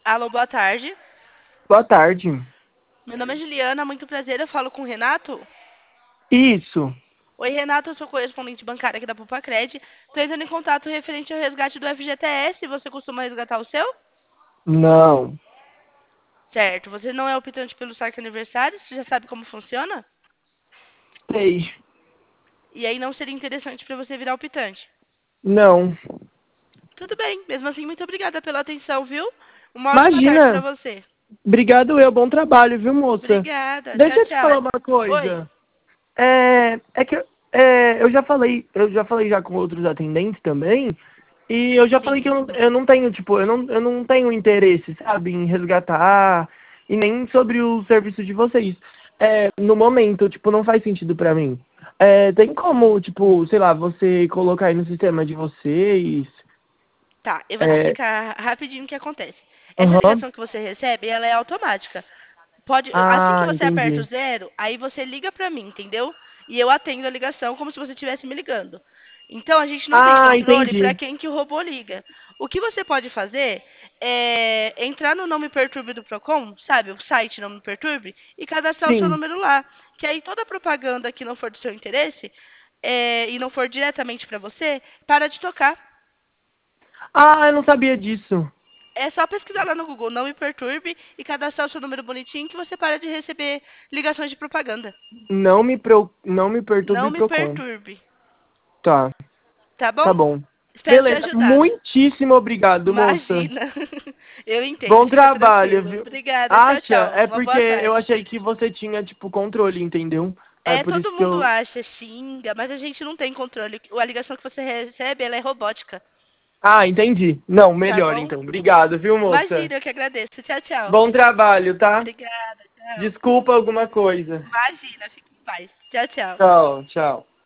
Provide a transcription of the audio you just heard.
Alô, boa tarde. Boa tarde. Meu nome é Juliana, muito prazer. Eu falo com o Renato. Isso. Oi, Renato, eu sou correspondente bancária aqui da Pupacred. Estou entrando em contato referente ao resgate do FGTS. Você costuma resgatar o seu? Não. Certo. Você não é optante pelo saque aniversário? Você já sabe como funciona? Sei. E aí não seria interessante para você virar optante. Não. Tudo bem. Mesmo assim, muito obrigada pela atenção, viu? Uma ótima tarde para Imagina. você. Obrigado eu. Bom trabalho, viu, moça? Obrigada. Deixa Tchau, eu te falar tchau. uma Oi. coisa. É que eu já falei já com outros atendentes também, e eu já falei que Sim. eu não tenho, tipo, eu não tenho interesse, sabe, em resgatar e nem sobre o serviço de vocês. No momento, tipo, não faz sentido pra mim. Tem como, tipo, sei lá, você colocar aí no sistema de vocês? Tá, eu vou te É, explicar rapidinho o que acontece. Essa aham. ligação que você recebe, ela é automática. Assim que Ah, você aperta o entendi. zero, aí você liga pra mim, entendeu? E eu atendo a ligação como se você estivesse me ligando. Então a gente não tem Ah, controle pra entendi. quem que o robô liga. O que você pode fazer é entrar no Não Me Perturbe do Procon, sabe? O site Não Me Perturbe, e cadastrar o seu Sim. número lá. Que aí toda propaganda que não for do seu interesse e não for diretamente pra você, para de tocar. Ah, eu não sabia disso. É só pesquisar lá no Google, Não Me Perturbe, e cadastrar o seu número bonitinho que você para de receber ligações de propaganda. Não me perturbe, Não me Procon. perturbe. Tá, Tá tá bom? bom. Espero ter Beleza, ajudado. muitíssimo obrigado, moça. Imagina. Eu entendo, Bom fica trabalho, tranquilo. viu? Obrigada, tchau, Acha? tchau. É Uma porque boa eu tarde. achei que você tinha, tipo, controle, entendeu? Aí É, por todo isso que mundo eu. acha, xinga, mas a gente não tem controle. A ligação que você recebe, ela é robótica. Ah, entendi. Não, Tá melhor bom? então. Obrigado, viu, moça? Imagina, eu que agradeço. Tchau, tchau. Bom trabalho, tá? Obrigada, tchau. Desculpa alguma coisa. Imagina, fique em paz. Tchau, tchau. Tchau, tchau.